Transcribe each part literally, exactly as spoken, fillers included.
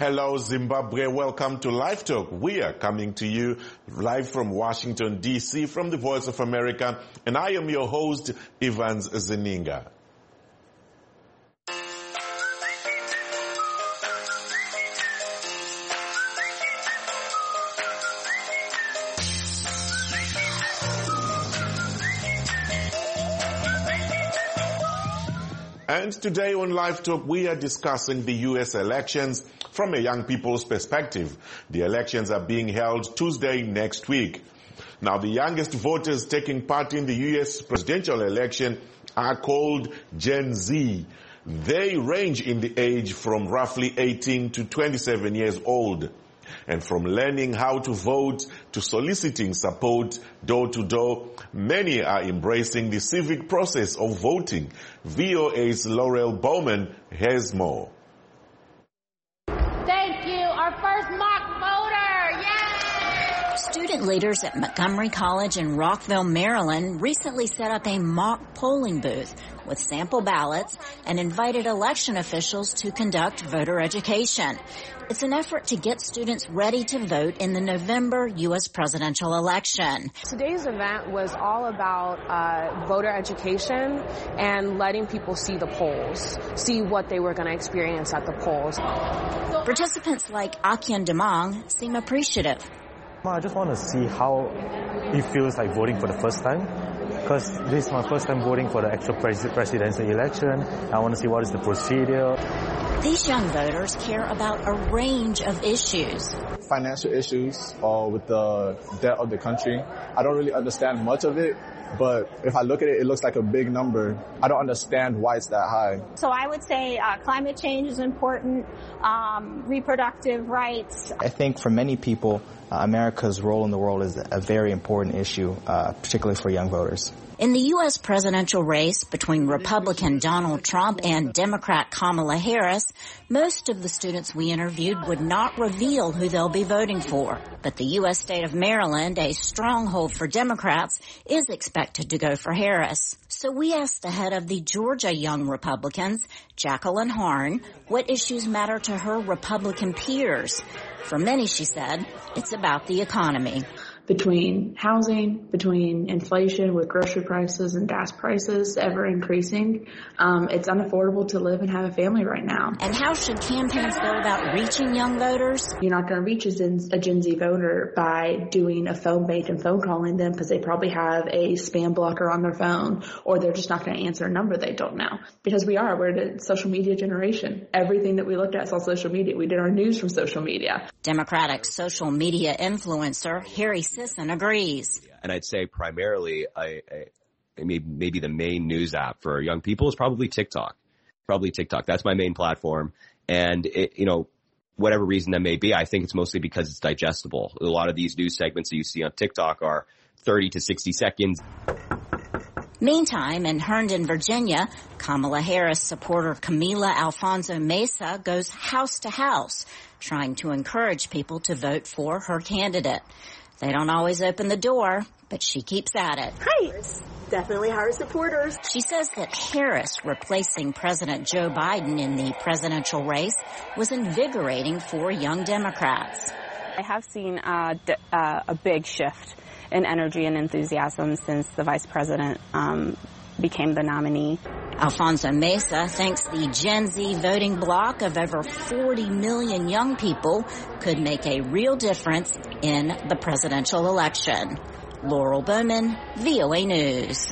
Hello, Zimbabwe. Welcome to Live Talk. We are coming to you live from Washington, D C, from the Voice of America, and I am your host, Evans Zeninga. And today on Live Talk, we are discussing the U S elections from a young people's perspective. The elections are being held Tuesday next week. Now, the youngest voters taking part in the U S presidential election are called Gen Z. They range in the age from roughly eighteen to twenty-seven years old. And from learning how to vote to soliciting support door to door, many are embracing the civic process of voting. V O A's Laurel Bowman has more. Thank you. Our first mock voter. Yay! Student leaders at Montgomery College in Rockville, Maryland recently set up a mock polling booth with sample ballots and invited election officials to conduct voter education. It's an effort to get students ready to vote in the November U S presidential election. Today's event was all about uh, voter education and letting people see the polls, see what they were going to experience at the polls. Participants like Akien Demang seem appreciative. I just want to see how it feels like voting for the first time, because this is my first time voting for the actual pres- presidential election. I want to see what is the procedure. These young voters care about a range of issues. Financial issues uh, with the debt of the country. I don't really understand much of it, but if I look at it, it looks like a big number. I don't understand why it's that high. So I would say uh, climate change is important, um, reproductive rights. I think for many people, uh, America's role in the world is a very important issue, uh, particularly for young voters. In the U S presidential race between Republican Donald Trump and Democrat Kamala Harris, most of the students we interviewed would not reveal who they'll be voting for. But the U S state of Maryland, a stronghold for Democrats, is expected to go for Harris. So we asked the head of the Georgia Young Republicans, Jacqueline Harn, what issues matter to her Republican peers. For many, she said, it's about the economy. Between housing, between inflation with grocery prices and gas prices ever increasing, um, it's unaffordable to live and have a family right now. And how should campaigns go about reaching young voters? You're not going to reach a Gen, a Gen Z voter by doing a phone bait and phone calling them because they probably have a spam blocker on their phone, or they're just not going to answer a number they don't know. Because we are, we're the social media generation. Everything that we looked at is on social media. We did our news from social media. Democratic social media influencer Harry Sisson agrees. And I'd say primarily, I, I, maybe the main news app for young people is probably TikTok. Probably TikTok. That's my main platform. And, it, you know, whatever reason that may be, I think it's mostly because it's digestible. A lot of these news segments that you see on TikTok are thirty to sixty seconds. Meantime, in Herndon, Virginia, Kamala Harris supporter Camila Alfonso Mesa goes house to house, trying to encourage people to vote for her candidate. They don't always open the door, but she keeps at it. Hi, definitely hard supporters. She says that Harris replacing President Joe Biden in the presidential race was invigorating for young Democrats. I have seen uh, d- uh, a big shift in energy and enthusiasm since the vice president um, became the nominee. Alfonso Mesa thinks the Gen Z voting bloc of over forty million young people could make a real difference in the presidential election. Laurel Bowman, V O A News.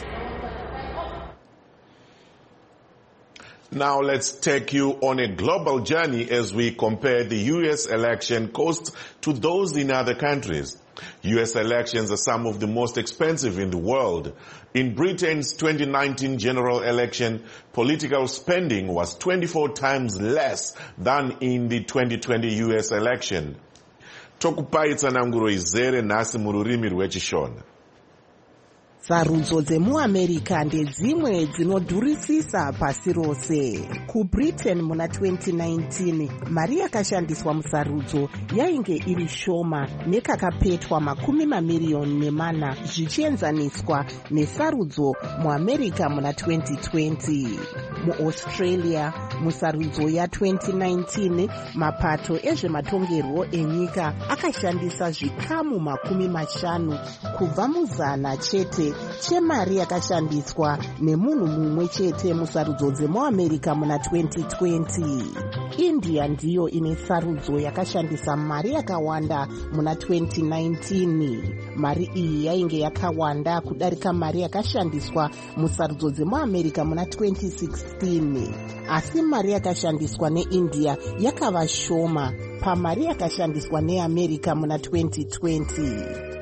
Now let's take you on a global journey as we compare the U S election costs to those in other countries. U S elections are some of the most expensive in the world. In Britain's twenty nineteen general election, political spending was twenty-four times less than in the twenty twenty U S election. Tokupaitsa nanguro izere nasi mururimi rwechishona. Sarudzo dzemuAmerica ndedzimwe dzinodhurisisa pasi rose. KuBritain muna twenty nineteen, mari yakashandiswa musarudzo yainge iri shoma nekakapetwa makumi mamiriyoni nemana zvichienzaniswa nesarudzo muAmerica muna twenty twenty. MuAustralia, musarudzo ya twenty nineteen, mapato ezvematongerwo enyika akashandisa zvikamu makumi mashanu kubva muzana chete chemari yakashandiswa nemunhu mumwe chete musarudzo dzemuAmerica muna twenty twenty. India ndiyo ine sarudzo yakashandisa mari yakawanda muna twenty nineteen. Mari iyi yainge yakawanda kudarika mari yakashandiswa musarudzo dzemuAmerica muna twenty sixteen. Asi mari yakashandiswa neIndia yakava shoma pamari yakashandiswa neAmerica muna twenty twenty.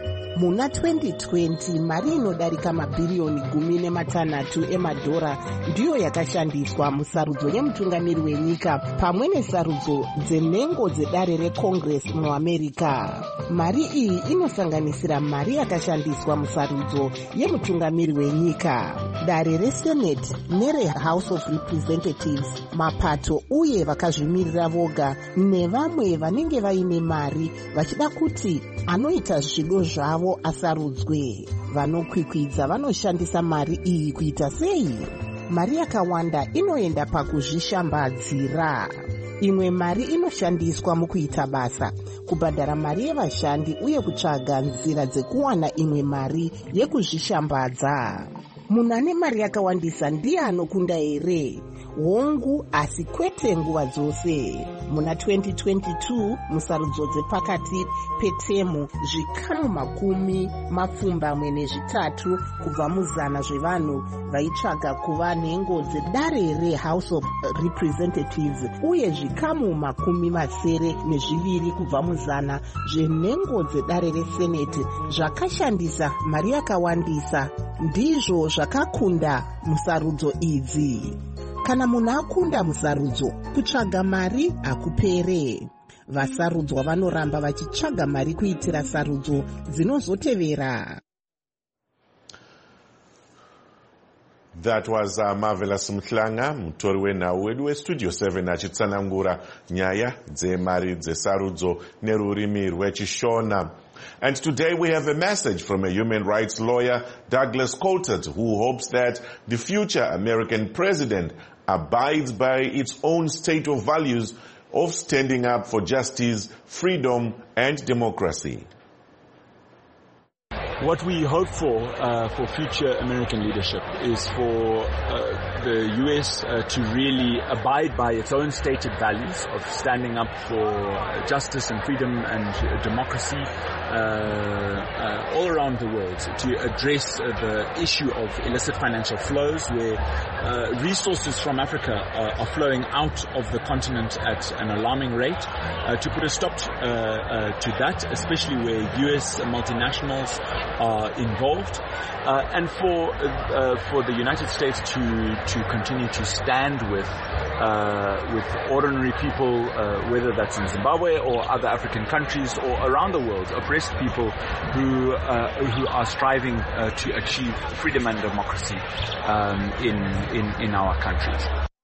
Muna twenty twenty, mari inodarika mabhiriyoni gumi nematanhatu emadhora ndiyo yakashandiswa musarudzo yemutungamiri wenyika pamwe nesarudzo dzenhengo dzedare reCongress muAmerica. Mari iyi inosanganisira mari yakashandiswa musarudzo yemutungamiri wenyika, dare reSenate nereHouse of Representatives, mapato uye vakazvimirira voga nevamwe vanenge vaine mari vachida kuti anoita zvido zvavo asarudzwe. Vanokwikwidza vanoshandisa mari iyi kuita sei? Mari yakawanda inoenda pakuzvishambadzira. Imwe mari inoshandiswa mukuita basa, kubhadhara mari yevashandi uye kutsvaga nzira dzekuwana imwe mari yekuzvishambadza. Munhu ane mari yakawandisa ndiye anokunda here? Hongu, asi kwete nguva dzose. Muna twenty twenty-two, musarudzo dzepakati petemu, zvikamu makumi mapfumbamwe nezvitatu kubva muzana zvevanhu vaitsvaga kuva nhengo dzedare reHouse of Representatives uye zvikamu makumi masere nezviviri kubva muzana zvenhengo dzedare reSenate zvakashandisa mari yakawandisa. Ndizvo zvakakunda musarudzo idzi. Kana munhu akunda musarudzo, kutsvaga mari hakupere. Vasarudzwa vanoramba vachitsvaga mari kuitira sarudzo dzinozotevera. That was uh, Marvelous Mhlanga, mutori wenhau wedu westudio seven achitsanangura nyaya dzemari dzesarudzo nerurimi rwechishona. And today we have a message from a human rights lawyer, Douglas Coulthard, who hopes that the future American president abides by its own state of values of standing up for justice, freedom, and democracy. What we hope for uh, for future American leadership is for uh, the U S uh, to really abide by its own stated values of standing up for justice and freedom and democracy uh, uh, all around the world, to address uh, the issue of illicit financial flows where uh, resources from Africa uh, are flowing out of the continent at an alarming rate, uh, to put a stop to, uh, uh, to that, especially where U S multinationals are involved, uh, and for uh, for the United States to to continue to stand with uh, with ordinary people, uh, whether that's in Zimbabwe or other African countries or around the world, oppressed people who uh, who are striving uh, to achieve freedom and democracy um, in in in our countries.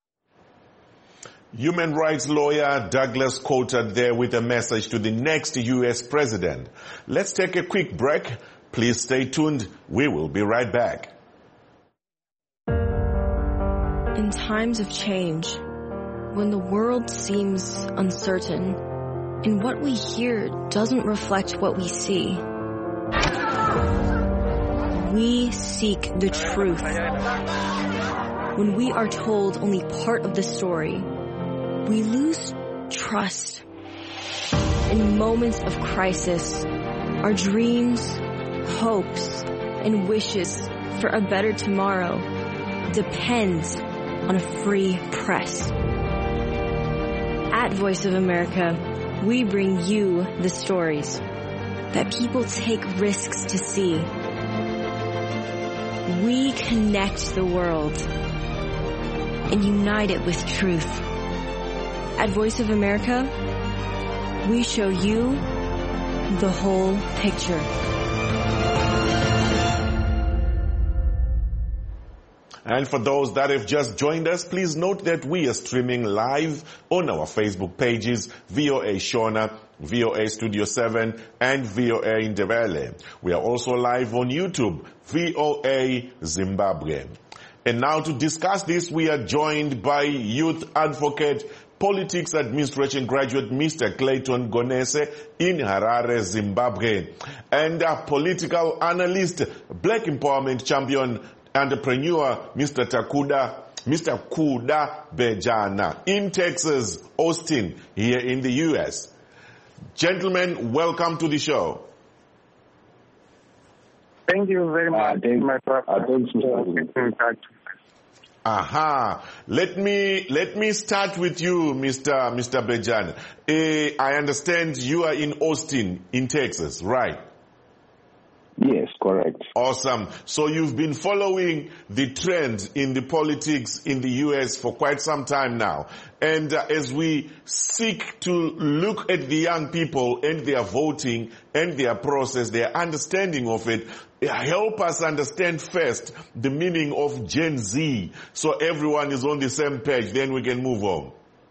Human rights lawyer Douglas Coulthard there with a message to the next U S president. Let's take a quick break. Please stay tuned. We will be right back. In times of change, when the world seems uncertain and what we hear doesn't reflect what we see, we seek the truth. When we are told only part of the story, we lose trust. In moments of crisis, our dreams, hopes, and wishes for a better tomorrow depends on a free press. At Voice of America, we bring you the stories that people take risks to see. We connect the world and unite it with truth. At Voice of America, we show you the whole picture. And for those that have just joined us, please note that we are streaming live on our Facebook pages, V O A Shona, V O A Studio seven, and V O A Ndebele. We are also live on YouTube, V O A Zimbabwe. And now to discuss this, we are joined by youth advocate, politics administration graduate, Mister Clayton Gonese in Harare, Zimbabwe, and a political analyst, black empowerment champion, entrepreneur, Mister Takuda, Mister Kuda Bejana in Texas, Austin, here in the U S. Gentlemen, welcome to the show. Thank you very much, uh, my brother. Aha. Let me let me start with you, Mister Mister Bejan. Uh, I understand you are in Austin, in Texas, right? Yes, correct. Awesome. So you've been following the trend in the politics in the U S for quite some time now. And uh, as we seek to look at the young people and their voting and their process, their understanding of it, help us understand first the meaning of Gen Z so everyone is on the same page, then we can move on.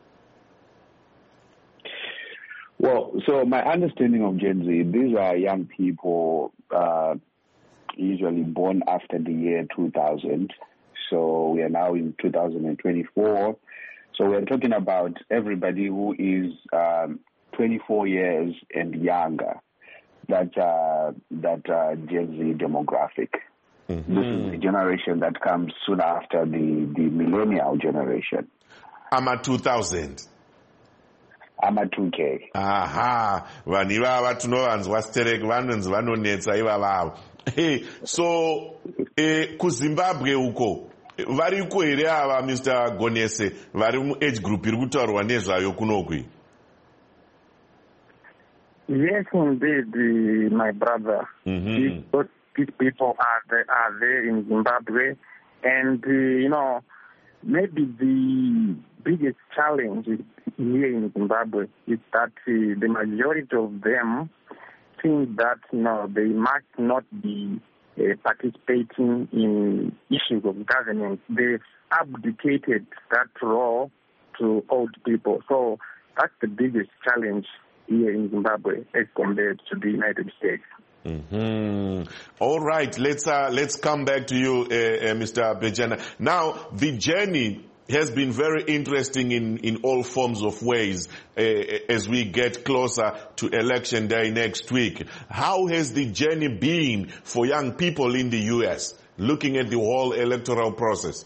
Well, so my understanding of Gen Z, these are young people uh, usually born after the year two thousand. So we are now in two thousand twenty-four. So we're talking about everybody who is um, twenty-four years and younger. That uh, that uh, Gen Z demographic. Mm-hmm. This is the generation that comes soon after the, the millennial generation. I'm at two thousand. I'm at two K. Aha. Vanhu ivava tinovanzwa sterek vanonzi vanonetsa ivavavo. Hey, so eh, kuZimbabwe uko variko here ava Mister Gonese vari mu-age group iri kutaurwa nezvayo kunokwi? Yes, indeed, uh, my brother. Mm-hmm. These, these people are there, are there in Zimbabwe, and uh, you know, maybe the biggest challenge here in Zimbabwe is that uh, the majority of them think that you know they must not be uh, participating in issues of governance. They've abdicated that role to old people. So that's the biggest challenge here in Zimbabwe as compared to the United States. Mm-hmm. All right, let's uh, let's come back to you, uh, uh, Mister Bejana. Now, the journey has been very interesting in, in all forms of ways uh, as we get closer to election day next week. How has the journey been for young people in the U S, looking at the whole electoral process?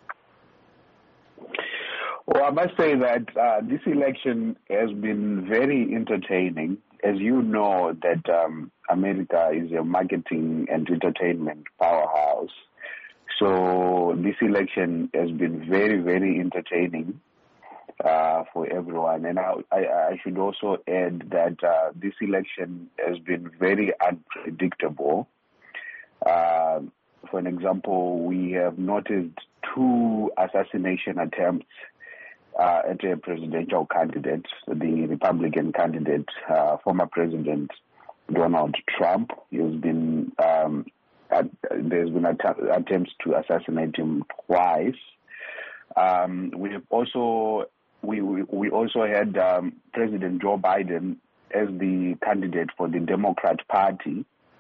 Well, I must say that uh, this election has been very entertaining. As you know, that um, America is a marketing and entertainment powerhouse. So this election has been very, very entertaining uh, for everyone. And I, I, I should also add that uh, this election has been very unpredictable. Uh, for an example, we have noticed two assassination attempts Uh, at a presidential candidate, the Republican candidate, uh, former President Donald Trump. He has been um, at, there's been att- attempts to assassinate him twice. Um, we have also we we, we also had um, President Joe Biden as the candidate for the Democrat Party.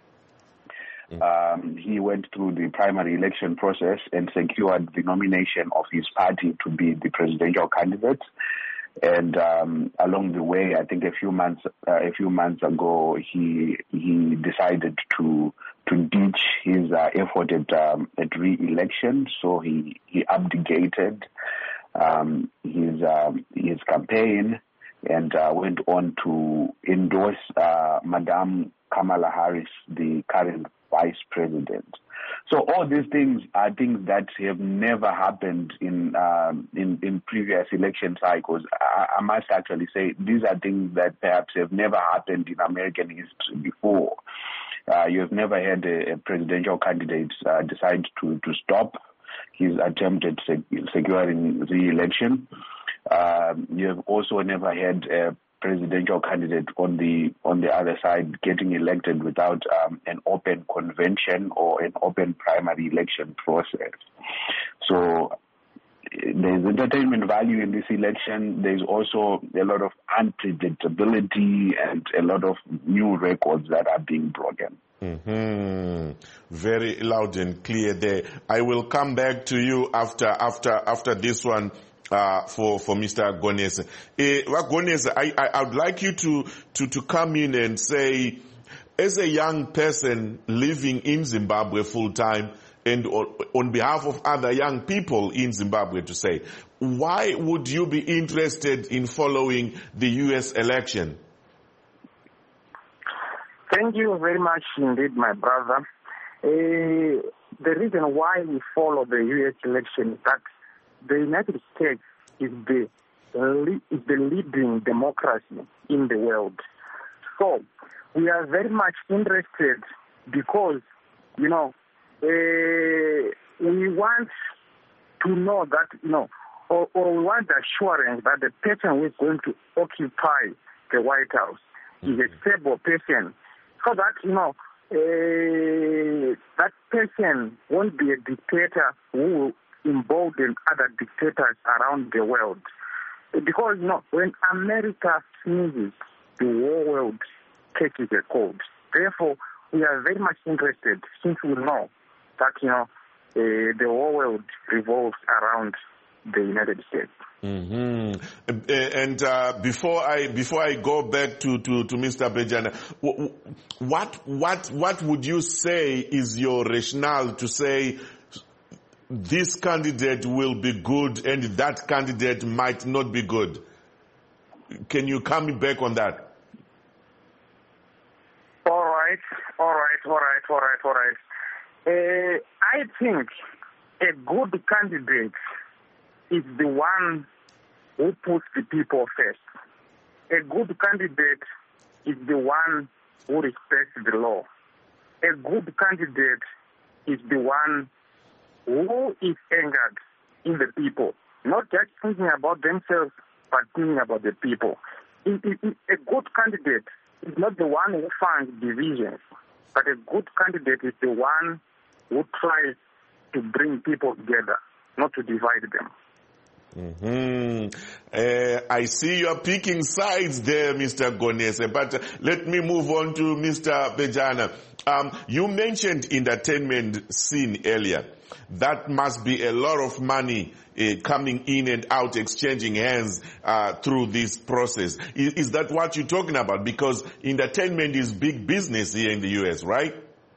Um, he went through the primary election process and secured the nomination of his party to be the presidential candidate. And um, along the way, I think a few months uh, a few months ago, he he decided to to ditch his uh, effort at um, at re-election. So he he abdicated um, his um, his campaign and uh, went on to endorse uh, Madame Kamala Harris, the current vice president. So all these things are things that have never happened in um, in, in previous election cycles. I, I must actually say these are things that perhaps have never happened in American history before. Uh, you have never had a, a presidential candidate uh, decide to, to stop his attempt at sec- securing re-election. Um, you have also never had a presidential candidate on the on the other side getting elected without um, an open convention or an open primary election process. So there's entertainment value in this election. There's also a lot of unpredictability and a lot of new records that are being broken. Mm-hmm. Very loud and clear there. I will come back to you after after after this one uh, for for Mister Gonese. Uh, Gonese, I, I I would like you to to to come in and say, as a young person living in Zimbabwe full time, and on behalf of other young people in Zimbabwe, to say, why would you be interested in following the U S election? Thank you very much indeed, my brother. Uh, the reason why we follow the U S election is that the United States is the, is the leading democracy in the world. So we are very much interested because, you know, uh, we want to know that, you know, or, or we want the assurance that the person who is going to occupy the White House is a stable person, so that, you know, uh, that person won't be a dictator who will embolden other dictators around the world. Because, you know, when America sneezes, the whole world catches a cold. Therefore, we are very much interested, since we know that, you know, uh, the whole world revolves around the United States. Mm-hmm. And uh, before I before I go back to, to, to Mister Bejana, what what what would you say is your rationale to say this candidate will be good and that candidate might not be good? Can you come back on that? All right, all right, all right, all right, all right. Uh, I think a good candidate is the one who puts the people first. A good candidate is the one who respects the law. A good candidate is the one who is angered in the people, not just thinking about themselves, but thinking about the people. It, it, it, a good candidate is not the one who finds divisions, but a good candidate is the one who tries to bring people together, not to divide them. Mm-hmm. Uh, I see you are picking sides there, Mister Gonese, but uh, let me move on to Mister Bejana. Um, you mentioned entertainment scene earlier. That must be a lot of money uh, coming in and out, exchanging hands uh, through this process. Is, is that what you're talking about? Because entertainment is big business here in the U S, right?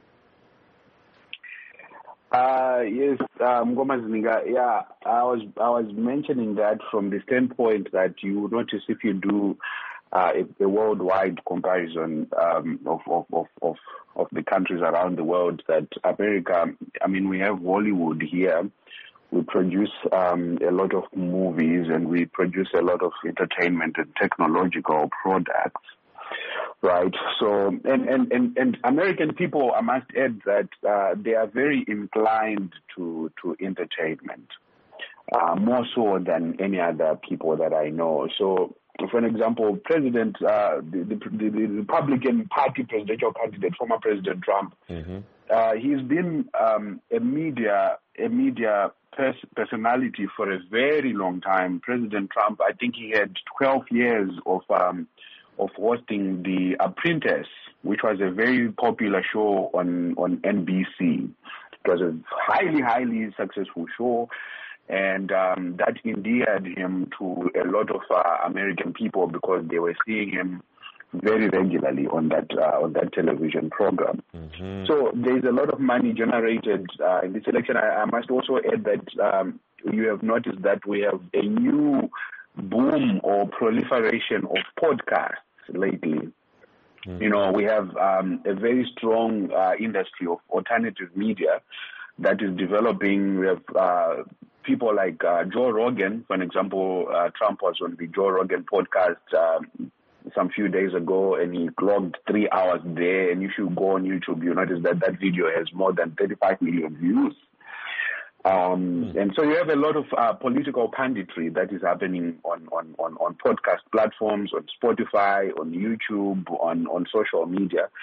Uh, yes, um, Gomazininga, yeah, I was I was mentioning that from the standpoint that you notice if you do uh, a, a worldwide comparison um, of, of, of, of, of the countries around the world, that America, I mean, we have Hollywood here. We produce um, a lot of movies and we produce a lot of entertainment and technological products. Right. So, and, and, and, and American people, I must add that uh, they are very inclined to, to entertainment, uh, more so than any other people that I know. So, for an example, President, uh, the, the, the, the Republican Party presidential candidate, former President Trump, mm-hmm. uh, he's been um, a media, a media pers- personality for a very long time. President Trump, I think he had twelve years of um, of hosting The Apprentice, which was a very popular show on, on N B C. It was a highly, highly successful show, and um, that endeared him to a lot of uh, American people because they were seeing him very regularly on that uh, on that television program. Mm-hmm. So there's a lot of money generated uh, in this election. I, I must also add that um, you have noticed that we have a new boom or proliferation of podcasts lately. Mm-hmm. You know, we have um, a very strong uh, industry of alternative media that is developing. We have uh, people like uh, Joe Rogan, for example. uh, Trump was on the Joe Rogan podcast um, some few days ago, and he clocked three hours there, and if you go on YouTube, you notice that that video has more than thirty-five million views. Um, and so you have a lot of uh, political punditry that is happening on, on, on, on podcast platforms, on Spotify, on YouTube, on, on social media.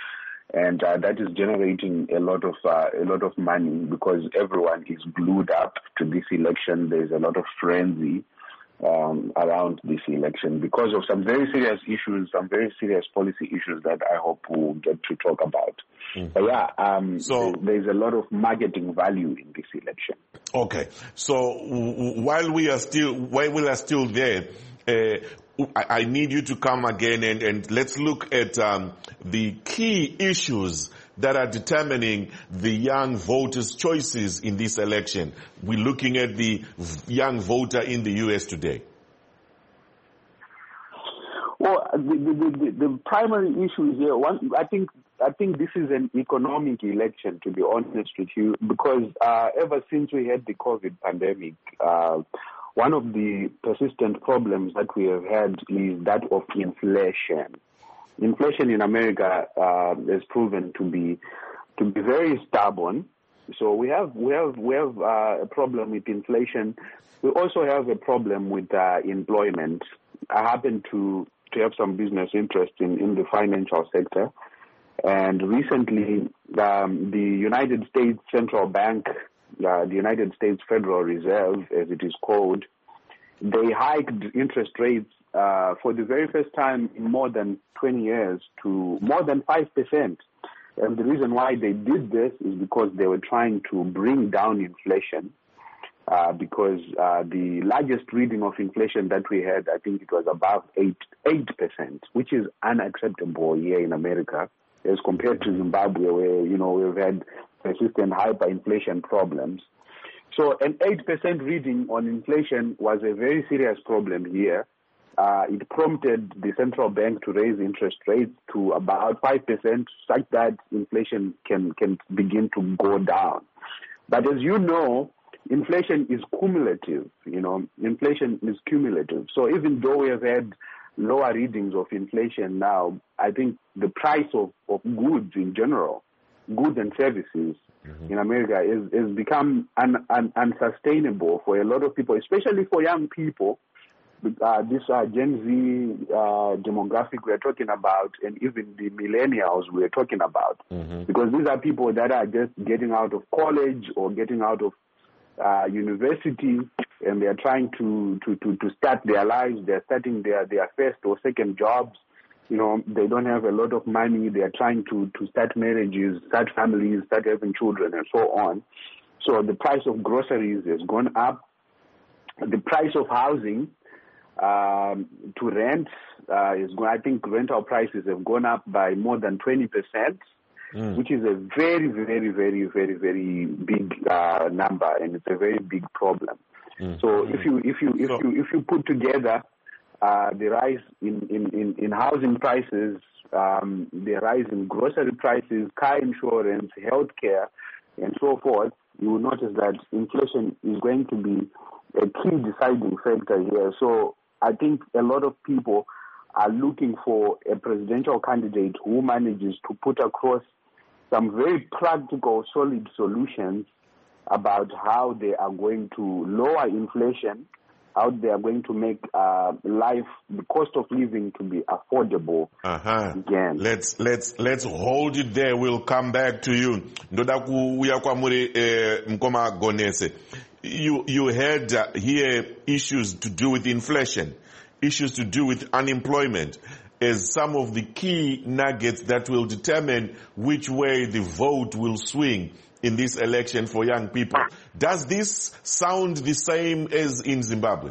and uh, that is generating a lot of uh, a lot of money because everyone is glued up to this election. There's a lot of frenzy um, around this election because of some very serious issues, some very serious policy issues that I hope we'll get to talk about. Mm-hmm. But yeah, um, so there's a lot of marketing value in this election. Okay, so w- while we are still while we are still there. Uh, I need you to come again and, and let's look at um, the key issues that are determining the young voters' choices in this election. We're looking at the young voter in the U S today. Well, the, the, the, the primary issue here, one, I think, I think this is an economic election, to be honest with you, because uh, ever since we had the COVID pandemic, uh, one of the persistent problems that we have had is that of inflation. Inflation in America uh, has proven to be to be very stubborn. So we have we have we have uh, a problem with inflation. We also have a problem with uh, employment. I happen to to have some business interest in, in the financial sector, and recently um, the United States Central Bank. Uh, the United States Federal Reserve, as it is called, they hiked interest rates uh, for the very first time in more than twenty years to more than five percent. And the reason why they did this is because they were trying to bring down inflation uh, because uh, the largest reading of inflation that we had, I think it was above eight, eight percent, which is unacceptable here in America as compared to Zimbabwe where, you know, we've had persistent hyperinflation problems. So an eight percent reading on inflation was a very serious problem here. Uh, it prompted the central bank to raise interest rates to about five percent such that inflation can, can begin to go down. But as you know, inflation is cumulative, you know, inflation is cumulative. So even though we have had lower readings of inflation now, I think the price of, of goods in general, goods and services mm-hmm. in America is, is become un, un, unsustainable for a lot of people, especially for young people. Uh, this uh, Gen Z uh, demographic we're talking about, and even the millennials we're talking about, mm-hmm. because these are people that are just getting out of college or getting out of uh, university, and they're trying to, to, to, to start their lives. They're starting their, their first or second jobs. You know, they don't have a lot of money. They're trying to, to start marriages, start families, start having children, and so on. So the price of groceries has gone up. The price of housing um, to rent uh, is going. I think rental prices have gone up by more than twenty percent, mm. which is a very, very, very, very, very big uh, number, and it's a very big problem. Mm. So mm. if you if you if so, you if you put together uh, the rise in, in, in, in housing prices, um, the rise in grocery prices, car insurance, healthcare, and so forth, you will notice that inflation is going to be a key deciding factor here. So I think a lot of people are looking for a presidential candidate who manages to put across some very practical, solid solutions about how they are going to lower inflation, how they are going to make uh, life, the cost of living, to be affordable uh-huh. again. Let's let's let's hold it there. We'll come back to you. Ndoda kuuya kwa muri Mkoma Gonese. You you had uh, here issues to do with inflation, issues to do with unemployment, as some of the key nuggets that will determine which way the vote will swing in this election for young people. Does this sound the same as in Zimbabwe?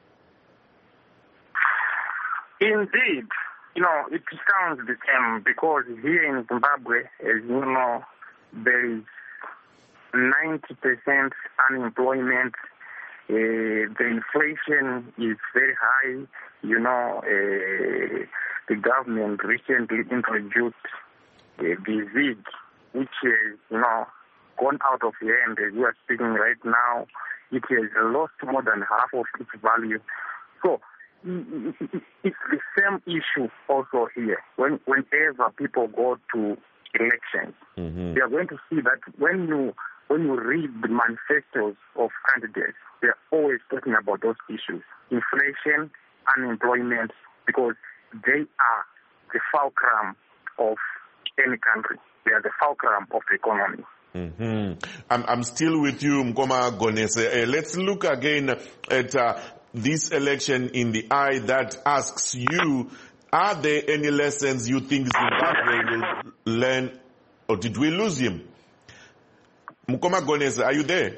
Indeed. You know, it sounds the same because here in Zimbabwe, as you know, there is ninety percent unemployment. Uh, the inflation is very high. You know, uh, the government recently introduced uh, the Z I G, which is, you know, gone out of hand. As we are speaking right now, it has lost more than half of its value. So it's the same issue also here. When, whenever people go to elections, mm-hmm. they are going to see that when you when you read the manifestos of candidates, they're always talking about those issues: inflation, unemployment, because they are the fulcrum of any country. They are the fulcrum of the economy. Mm-hmm. I'm, I'm still with you, Mkoma Gonese. Uh, let's look again at uh, this election in the eye that asks you, are there any lessons you think Zimbabwe will learn, or did we lose him? Mkoma Gonese, are you there?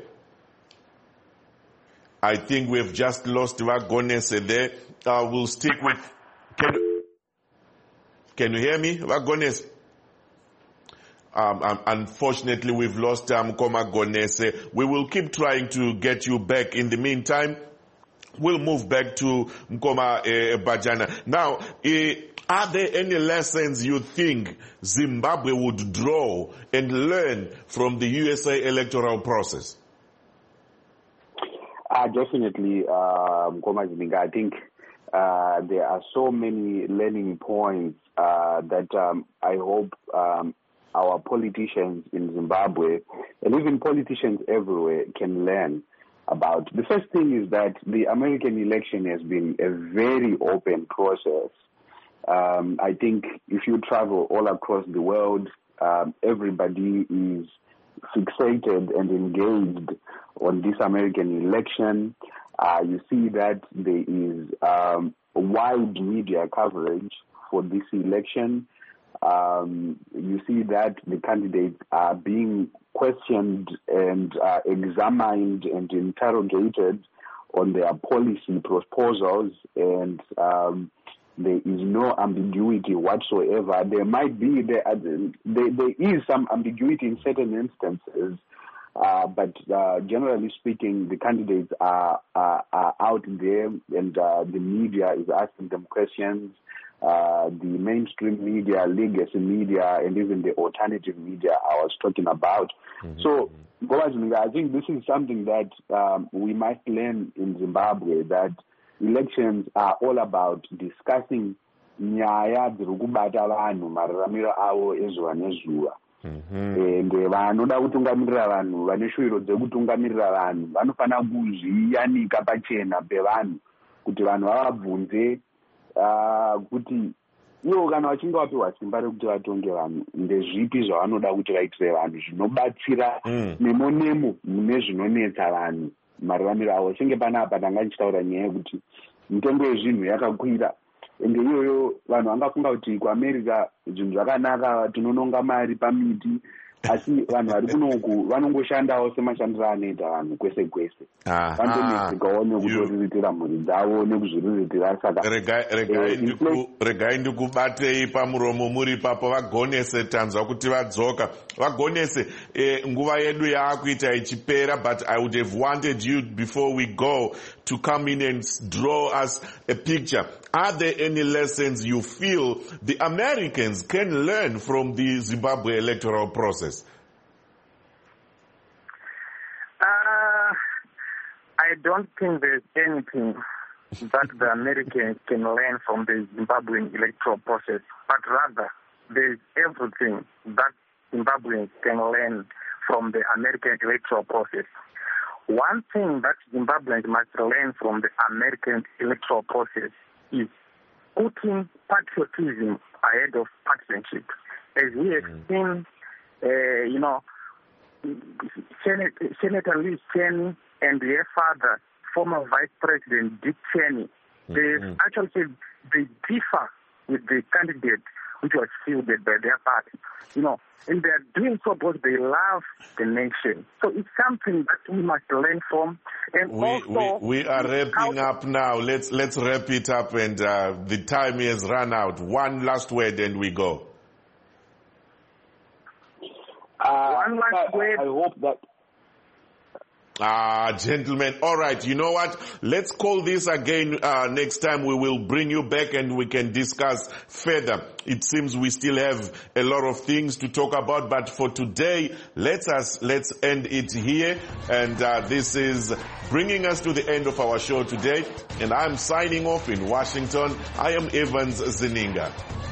I think we've just lost Vagonese there. Uh, we'll stick with... Can, can you hear me, Vagonese? Um, um, unfortunately, we've lost um, Mkoma Gonese. We will keep trying to get you back. In the meantime, we'll move back to Mkoma uh, Bajana. Now, uh, are there any lessons you think Zimbabwe would draw and learn from the U S A electoral process? Uh, definitely, uh, Mkoma Zimbabwe. I think uh, there are so many learning points uh, that um, I hope um, our politicians in Zimbabwe, and even politicians everywhere, can learn about. The first thing is that the American election has been a very open process. Um, I think if you travel all across the world, um, everybody is fixated and engaged on this American election. Uh, you see that there is um, wide media coverage for this election. Um, you see that the candidates are being questioned and uh, examined and interrogated on their policy proposals, and um, there is no ambiguity whatsoever. There might be, there, there, there is some ambiguity in certain instances, uh, but uh, generally speaking, the candidates are, are, are out there, and uh, the media is asking them questions. Uh, the mainstream media, legacy media, and even the alternative media I was talking about. Mm-hmm. So, I think this is something that um, we must learn in Zimbabwe, that elections are all about discussing nyaya dziri kubata vanhu mararamiro avo ezuva nezuva. And vanoda kutungamirira vanhu, vane shuviro dzekutungamirira vanhu, vanofanira kuzviyanika pachena pevanhu kuti vanhu vavabvunze kuti ivo kana vachinge vapiwa simba rekuti vatonge vanhu, ndezvipi zvavanoda kuti vaitire vanhu zvinobatsira nemo nemo mune zvinonetsa vanhu mararamiro avo. Senge panapa tanga ndichitaura nyaya yekuti mitengo yezvinhu yakakwira, ende iyoyo vanhu vangafunga kuti kuamerica zvinhu zvakanaka, tinononga mari pamiti, asi vanhu vari kunoku vanongoshandawo semashandiro anoita vanhu kwese kwese. Vanonetsekawo nekuzviriritira mhuri dzavo nekuzviriritira. Saka regai ndikubatei pamuromo muri papo. Vagonese, tanzwa kuti vadzoka. Vagonese, eh, nguva yedu yaakuita ichipera, but I would have wanted you before we go to come in and draw us a picture. Are there any lessons you feel the Americans can learn from the Zimbabwe electoral process? Uh, I don't think there's anything that the Americans can learn from the Zimbabwean electoral process, but rather there's everything that Zimbabweans can learn from the American electoral process. One thing that Zimbabweans must learn from the American electoral process is putting patriotism ahead of partisanship. As we have mm. seen, uh, you know, Senator, Senator Liz Cheney and their father, former Vice President Dick Cheney, mm-hmm. they actually said they differ with the candidate which was fielded by their party. You know, and they're doing so because they love the nation. So it's something that we must learn from. And we, also, we, we are wrapping up now. Let's let's wrap it up, and uh, the time has run out. One last word, and we go. Uh, One last word. I hope that. Ah, gentlemen. All right. You know what? Let's call this again uh, next time. We will bring you back and we can discuss further. It seems we still have a lot of things to talk about, but for today, let's us let's end it here. And uh, this is bringing us to the end of our show today. And I'm signing off in Washington. I am Evans Zeninga.